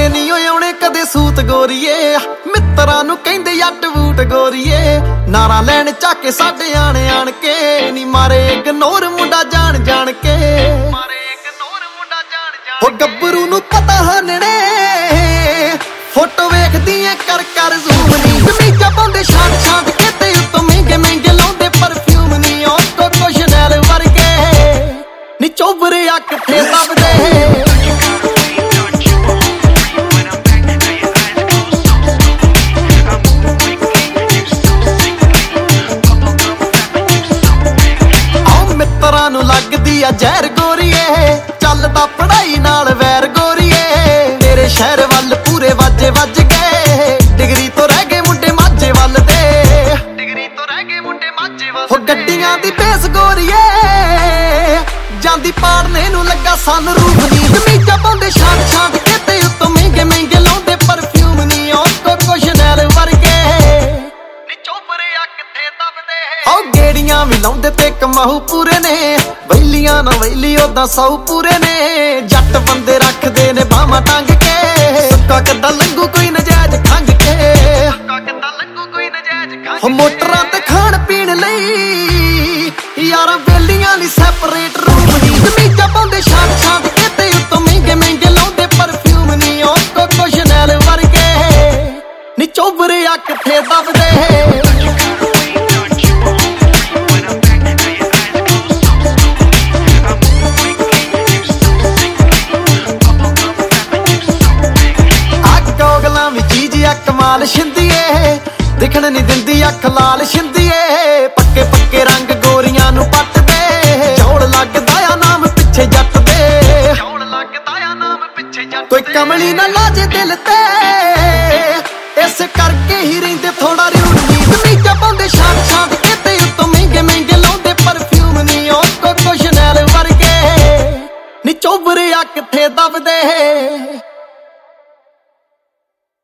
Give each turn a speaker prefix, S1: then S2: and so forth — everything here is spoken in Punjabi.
S1: ਕੇ ਨਹੀਂ ਆਉਣੇ ਕਦੇ ਸੂਤ ਗੋਰੀਏ, ਮਿੱਤਰਾਂ ਨੂੰ ਕਹਿੰਦੇ ਜੱਟ ਬੂਟ ਗੋਰੀਏ। ਨਾਰਾ ਲੈਣ ਚਾਕੇ ਸਾਡੇ ਆਣ ਕੇ ਨੀ ਮਾਰੇ ਇਗਨੋਰ ਮੁੰਡਾ ਜਾਣ ਜਾਣ ਕੇ, ਉਹ ਗੱਭਰੂ ਨੂੰ ਪਤਾ ਹਨਣੇ ਫੋਟੋ ਵੇਖਦੀ ਐ ਕਰ ਕਰ ਜ਼ੂਮ ਨੀ। ਕਮੀਜ਼ਾਂ ਪਾਉਂਦੇ ਛਾਟ ਛਾਟ ਕੇ ਤੇ ਉੱਤੋਂ ਮਹਿੰਗੇ ਮਹਿੰਗੇ ਲਾਉਂਦੇ ਪਰਫਿਊਮ ਨੀ। ਉਹ ਕੋਕੋ ਸ਼ਨੈਲ ਵਰਗੇ ਨੀ ਚੋਬਰੇ ਆ ਕਿੱਥੇ ਲੱਭਦੇ। ਨੂੰ ਲੱਗਦੀ ਆ ਜ਼ਹਿਰ ਗੋਰੀਏ, ਚੱਲਦਾ ਪੜਾਈ ਨਾਲ ਵੈਰ ਗੋਰੀਏ। ਤੇਰੇ ਸ਼ਹਿਰ ਵੱਲ ਪੂਰੇ ਵਾਜੇ ਵੱਜ ਗਏ, ਡਿਗਰੀ ਤੋਂ ਰਹਿ ਗਏ ਮੁੰਡੇ ਮਾਝੇ ਵੱਲ ਦੇ, ਡਿਗਰੀ ਤੋਂ ਰਹਿ ਗਏ ਮੁੰਡੇ ਮਾਝੇ ਵੱਲ। ਉਹ ਗੱਡੀਆਂ ਦੀ ਬੇਸ ਗੋਰੀਏ, ਜਾਂਦੀ ਪਾੜਨੇ ਨੂੰ ਲੱਗਾ ਸਨ ਰੂਪ ਦੀ। ਕਮੀਜ਼ਾਂ ਪਾਉਂਦੇ ਛਾਟ ਛਾਟ ਕੇ ਤੇ ਉੱਤੋਂ ਮਹਿੰਗੇ ਮਹਿੰਗੇ ਲਾਉਂਦੇ ਪਰਫਿਊਮ ਨੀ। ਉਹ ਕੋਕੋ ਸ਼ਨੈਲ ਵਰਗੇ ਨੀ ਚੋਬਰੇ ਆ ਕਿੱਥੇ ਦੱਬਦੇ। ਉਹ ਗੇੜੀਆਂ ਵੀ ਲਾਉਂਦੇ ਤੇ ਕਮਾਊ ਪੂਰੇ ਨੇ, ਵੈਲੀਆਂ ਨਾ ਵੈਲੀ ਉਦਾਂ ਸੌ ਪੂਰੇ ਨੇ। ਜੱਟ ਬੰਦੇ ਰੱਖਦੇ ਨੇ ਬਾਹਾਂ ਟੰਗ ਕੇ, ਸੁੱਕਾ ਕਿੱਦਾਂ ਲੰਘੂ ਕੋਈ ਨਜਾਇਜ਼ ਖੰਗ ਕੇ, ਸੁੱਕਾ ਕਿੱਦਾਂ ਲੰਘੂ ਕੋਈ ਨਜਾਇਜ਼ ਖੰਗ ਕੇ। ਮੋਟਰਾਂ ਤੇ ਖਾਣ ਪੀਣ ਲਈ ਯਾਰਾਂ ਵੇਲੀਆਂ ਲਈ ਸੈਪਰੇਟ ਰੂਮ ਨੀ। ਕਮੀਜ਼ਾਂ ਪਾਉਂਦੇ ਛਾਟ ਛਾਟ ਕੇ ਤੇ ਉੱਤੋਂ ਮਹਿੰਗੇ ਮਹਿੰਗੇ ਲਾਉਂਦੇ ਪਰਫਿਊਮ ਨੀ। ਉਹ ਕੋਕੋ ਸ਼ਨੈਲ ਵਰਗੇ ਨੀ ਚੋਬਰੇ ਆ ਕਿੱਥੇ ਦੱਬਦੇ। ਕਮਾਲ ਸ਼ਿੰਦੀਏ ਦਿਖਣ ਨੀ ਦਿੰਦੀ ਅੱਖ ਲਾਲ ਸ਼ਿੰਦੀਏ। ਪੱਕੇ ਪੱਕੇ ਰੰਗ ਗੋਰੀਆਂ ਨੂੰ ਪੱਟਦੇ, ਚੌੜ ਲੱਗਦਾ ਆ ਨਾਮ ਪਿੱਛੇ ਜੱਟ ਦੇ, ਚੌੜ ਲੱਗਦਾ ਆ ਨਾਮ ਪਿੱਛੇ ਜੱਟ। ਕੋਈ ਕਮਲੀ ਨਾ ਲਾਜੇ ਦਿਲ ਤੇ, ਇਸ ਕਰਕੇ ਹੀ ਰਹਿੰਦੇ ਥੋੜਾ ਰਿਊਡ ਨੀ। ਕਮੀਜ਼ਾਂ ਪਾਉਂਦੇ ਛਾਟ ਛਾਟ ਕੇ ਤੇ ਉੱਤੋਂ ਮਹਿੰਗੇ ਮਹਿੰਗੇ ਲਾਉਂਦੇ ਪਰਫਿਊਮ ਨੀ। ਉਹ ਕੋਕੋ ਸ਼ਨੈਲ ਵਰਗੇ ਨੀ ਚੋਬਰੇ ਆ ਕਿੱਥੇ ਦੱਬਦੇ।